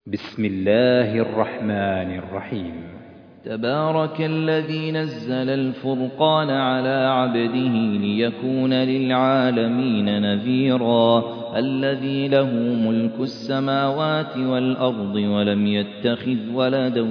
بسم الله الرحمن الرحيم. تبارك الذي نزل الفرقان على عبده ليكون للعالمين نذيرا الذي له ملك السماوات والأرض ولم يتخذ ولدا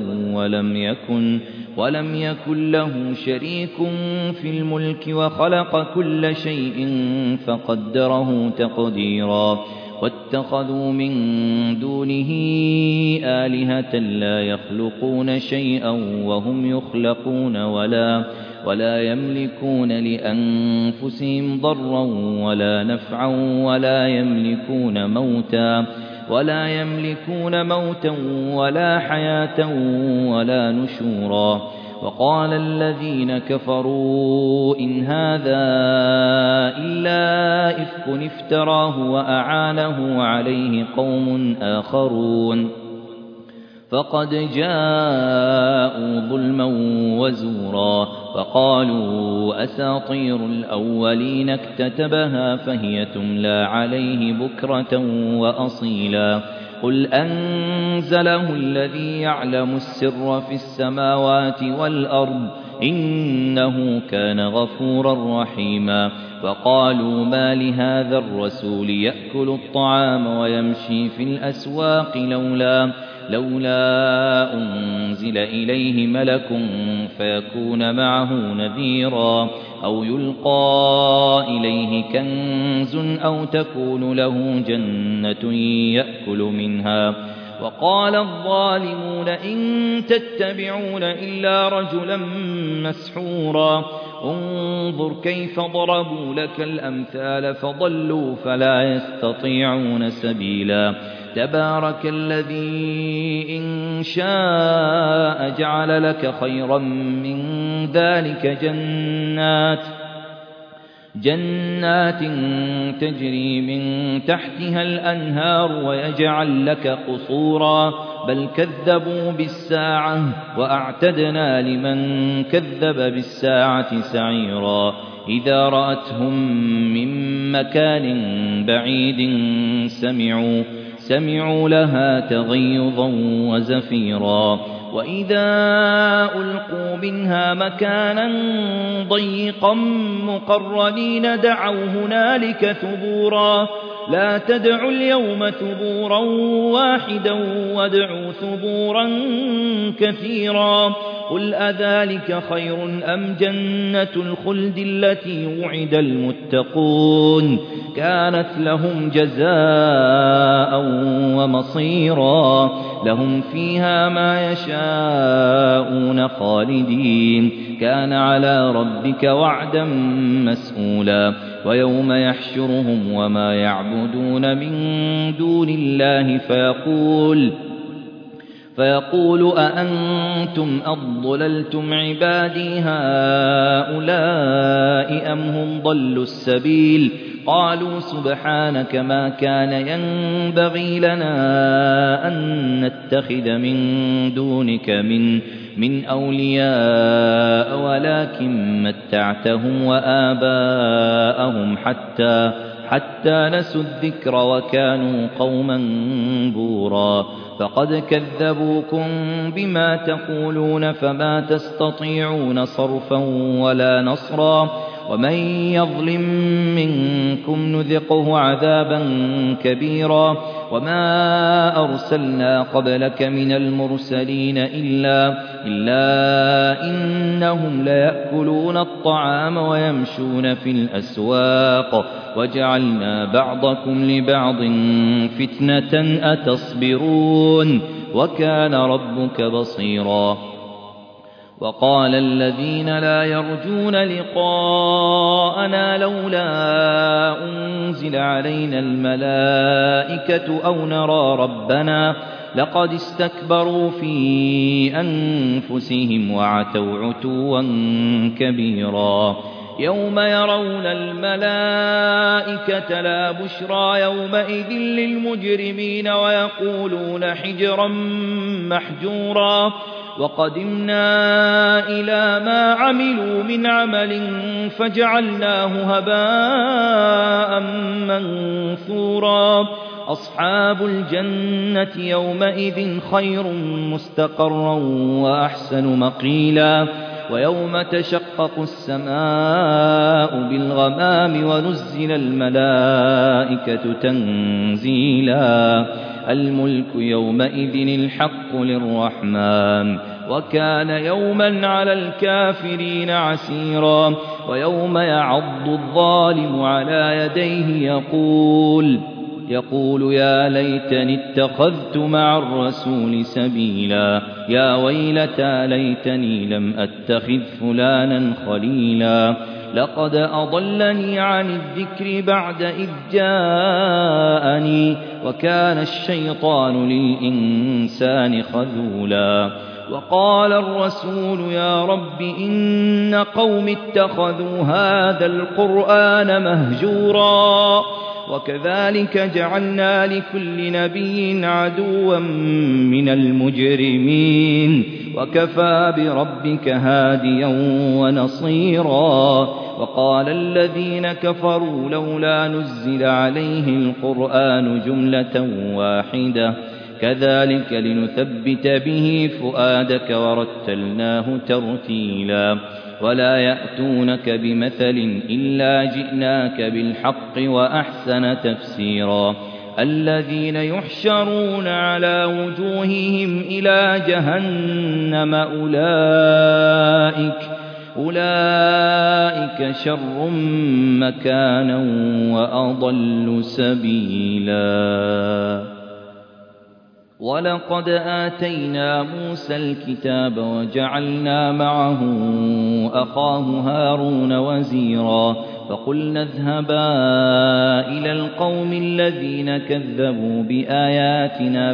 ولم يكن له شريك في الملك وخلق كل شيء فقدره تقديرا واتخذوا من دونه آلهة لا يخلقون شيئا وهم يخلقون ولا يملكون لأنفسهم ضرا ولا نفعا ولا يملكون موتا ولا حياة ولا نشورا. وقال الذين كفروا إن هذا إلا إفك افتراه وأعانه عليه قوم آخرون فقد جاءوا ظلما وزورا. وقالوا أساطير الأولين اكتتبها فهي تملى عليه بكرة وأصيلا. قل أنزله الذي يعلم السر في السماوات والأرض إنه كان غفورا رحيما. وقالوا ما لهذا الرسول يأكل الطعام ويمشي في الأسواق لولا أنزل إليه ملك فيكون معه نذيرا أو يلقى إليه كنز أو تكون له جنة يأكل منها. وقال الظالمون إن تتبعون إلا رجلا مسحورا. انظر كيف ضربوا لك الأمثال فضلوا فلا يستطيعون سبيلا. تبارك الذي إن شاء جعل لك خيرا من ذلك جنات تجري من تحتها الأنهار ويجعل لك قصورا بل كذبوا بالساعة وأعتدنا لمن كذب بالساعة سعيرا. إذا رأتهم من مكان بعيد سمعوا لها تغيظا وزفيرا. وإذا ألقوا منها مكانا ضيقا مقرنين دعوا هنالك ثبورا لا تدعوا اليوم ثبورا واحدا وادعوا ثبورا كثيرا. قل أذلك خير أم جنة الخلد التي وعد المتقون كانت لهم جزاء ومصيرا لهم فيها ما يشاءون خالدين كان على ربك وعدا مسئولا. ويوم يحشرهم وما يعبدون من دون الله فيقول أأنتم أضللتم عبادي هؤلاء أم هم ضلوا السبيل. قالوا سبحانك ما كان ينبغي لنا أن نتخذ من دونك من أولياء ولكن متعتهم وآباءهم حتى نسوا الذكر وكانوا قوما بورا. فقد كذبوكم بما تقولون فما تستطيعون صرفا ولا نصرا. ومن يظلم منكم نذقه عذابا كبيرا. وما أرسلنا قبلك من المرسلين إلا إنهم ليأكلون الطعام ويمشون في الأسواق وجعلنا بعضكم لبعض فتنة أتصبرون وكان ربك بصيرا. وقال الذين لا يرجون لقاءنا لولا أنزل علينا الملائكة أو نرى ربنا لقد استكبروا في أنفسهم وعتوا عتوا كبيرا. يوم يرون الملائكة لا بشرى يومئذ للمجرمين ويقولون حجرا محجورا. وقدمنا إلى ما عملوا من عمل فجعلناه هباء منثورا. أصحاب الجنة يومئذ خير مستقرا وأحسن مقيلا ويوم تشقق السماء بالغمام ونزل الملائكة تنزيلا الملك يومئذ الحق للرحمن وكان يوما على الكافرين عسيرا ويوم يعض الظالم على يديه يقول يا ليتني اتخذت مع الرسول سبيلا يا ويلتى ليتني لم أتخذ فلانا خليلا لقد أضلني عن الذكر بعد إذ جاءني وكان الشيطان للإنسان خذولا وقال الرسول يا رب إن قوم اتخذوا هذا القرآن مهجورا وكذلك جعلنا لكل نبي عدوا من المجرمين وكفى بربك هاديا ونصيرا وقال الذين كفروا لولا نزل عليه القرآن جملة واحدة كذلك لنثبت به فؤادك ورتلناه ترتيلا ولا يأتونك بمثل إلا جئناك بالحق وأحسن تفسيرا الذين يحشرون على وجوههم إلى جهنم أولئك شر مكانا وأضل سبيلا ولقد آتينا موسى الكتاب وجعلنا معه أخاه هارون وزيرا فقلنا اذهبا إلى القوم الذين كذبوا بآياتنا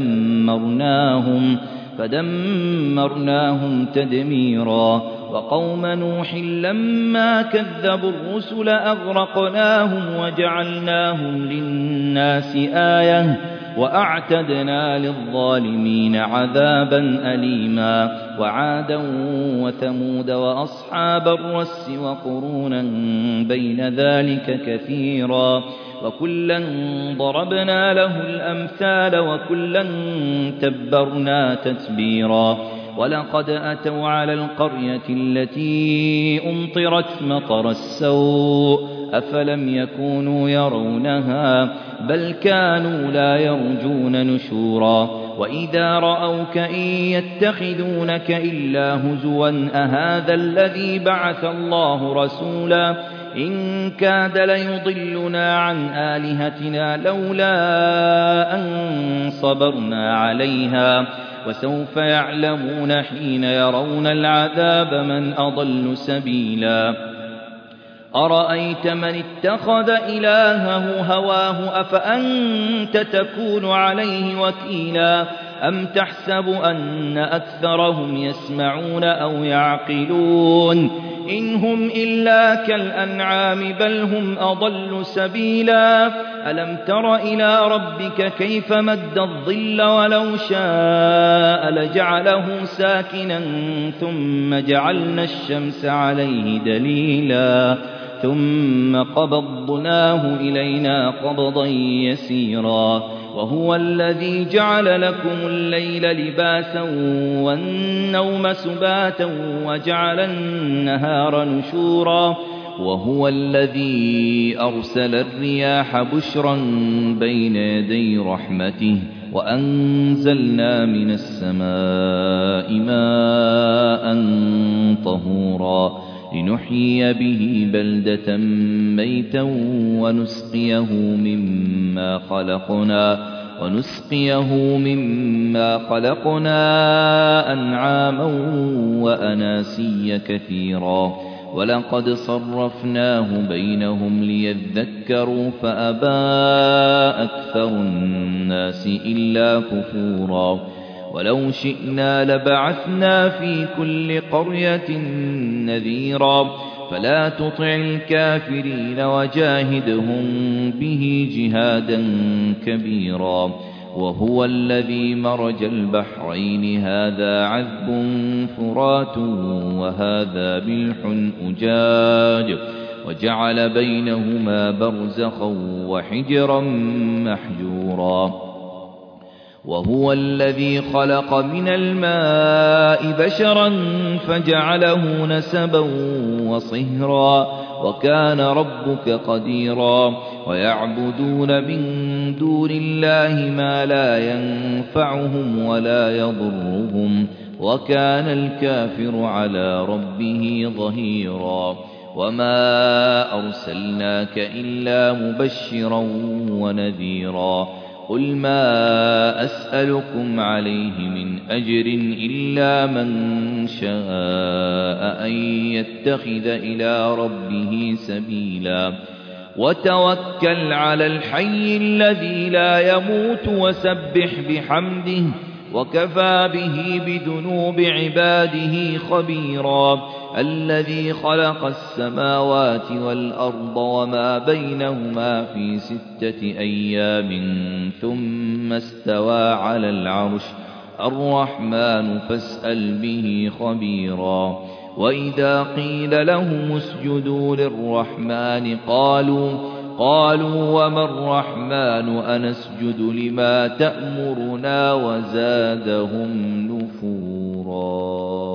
فدمرناهم تدميرا وقوم نوح لما كذبوا الرسل أغرقناهم وجعلناهم للناس آية وأعتدنا للظالمين عذابا أليما وعادا وثمود وأصحاب الرس وقرونا بين ذلك كثيرا وكلا ضربنا له الأمثال وكلا تبرنا تتبيرا ولقد أتوا على القرية التي أمطرت مطر السوء أفلم يكونوا يرونها بل كانوا لا يرجون نشورا وإذا رأوك إن يتخذونك إلا هزوا أهذا الذي بعث الله رسولا إن كاد ليضلنا عن آلهتنا لولا أن صبرنا عليها وسوف يعلمون حين يرون العذاب من أضل سبيلا أرأيت من اتخذ إلهه هواه أفأنت تكون عليه وكيلا أم تحسب أن أكثرهم يسمعون أو يعقلون إن هم إلا كالأنعام بل هم أضل سبيلا ألم تر إلى ربك كيف مد الظل ولو شاء لجعله ساكنا ثم جعلنا الشمس عليه دليلا ثم قبضناه إلينا قبضا يسيرا وهو الذي جعل لكم الليل لباسا والنوم سباتا وجعل النهار نشورا وهو الذي أرسل الرياح بشرا بين يدي رحمته وأنزلنا من السماء ماء طهورا لنحيي به بلدة ميتا ونسقيه مما خلقنا أنعاما وأناسيا كثيرا ولقد صرفناه بينهم ليذكروا فأبى أكثر الناس إلا كفورا ولو شئنا لبعثنا في كل قرية نذيرا فلا تطع الكافرين وجاهدهم به جهادا كبيرا وهو الذي مرج البحرين هذا عذب فرات وهذا ملح أجاج وجعل بينهما برزخا وحجرا محجورا وهو الذي خلق من الماء بشرا فجعله نسبا وصهرا وكان ربك قديرا ويعبدون من دون الله ما لا ينفعهم ولا يضرهم وكان الكافر على ربه ظهيرا وما أرسلناك إلا مبشرا ونذيرا قل ما أسألكم عليه من أجر إلا من شاء أن يتخذ إلى ربه سبيلا وتوكل على الحي الذي لا يموت وسبح بحمده وكفى به بذنوب عباده خبيرا الذي خلق السماوات والأرض وما بينهما في 6 أيام ثم استوى على العرش الرحمن فاسأل به خبيرا وإذا قيل لهم اسجدوا للرحمن قالوا وما الرحمن أنسجد لما تأمرنا وزادهم نفورا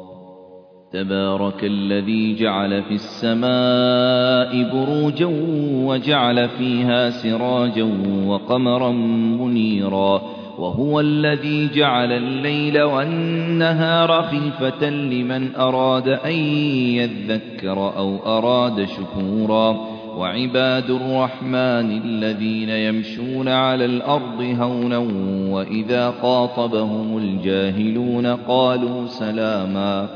تبارك الذي جعل في السماء بروجا وجعل فيها سراجا وقمرا منيرا وهو الذي جعل الليل والنهار خلفة لمن أراد أن يذكر أو أراد شكورا وعباد الرحمن الذين يمشون على الأرض هونا وإذا خاطبهم الجاهلون قالوا سلاما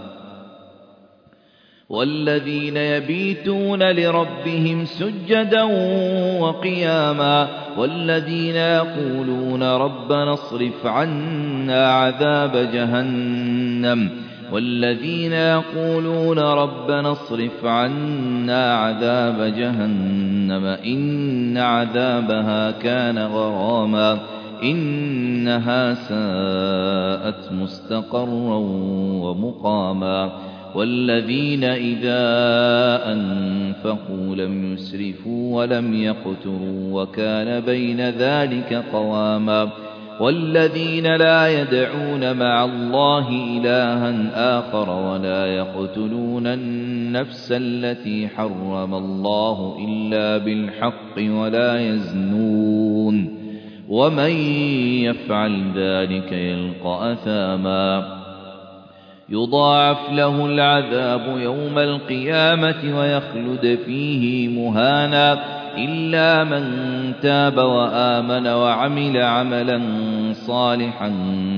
والذين يبيتون لربهم سجدا وقياما والذين يقولون ربنا اصرف عنا عذاب جهنم إن عذابها كان غراما إنها ساءت مستقرا ومقاما والذين إذا أنفقوا لم يسرفوا ولم يقتروا وكان بين ذلك قواما والذين لا يدعون مع الله إلها آخر ولا يقتلون النفس التي حرم الله إلا بالحق ولا يزنون ومن يفعل ذلك يلقى أثاما يضاعف له العذاب يوم القيامة ويخلد فيه مهانا إلا من تاب وآمن وعمل عملا صالحا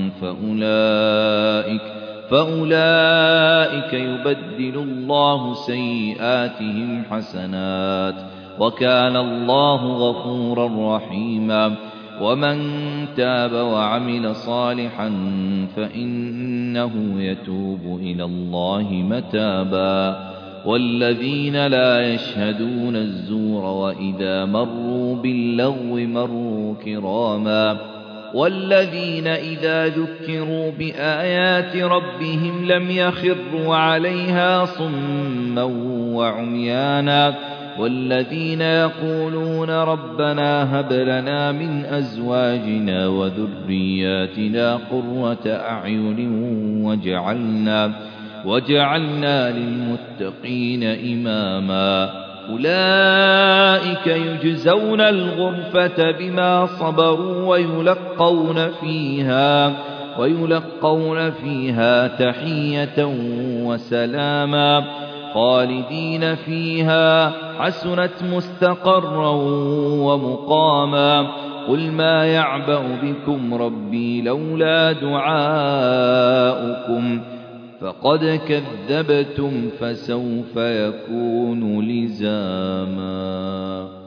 فأولئك يبدل الله سيئاتهم حسنات وكان الله غفورا رحيما ومن تاب وعمل صالحا فإنه يتوب إلى الله متابا والذين لا يشهدون الزور وإذا مروا باللغو مروا كراما والذين إذا ذكروا بآيات ربهم لم يخروا عليها صما وعميانا والذين يقولون ربنا هب لنا من أزواجنا وذرياتنا قرة أعين وجعلنا للمتقين إماما أولئك يجزون الغرفة بما صبروا ويلقون فيها تحية وسلاما خالدين فيها حسنت مستقرا ومقاما قل ما يعبأ بكم ربي لولا دعاؤكم فقد كذبتم فسوف يكون لزاما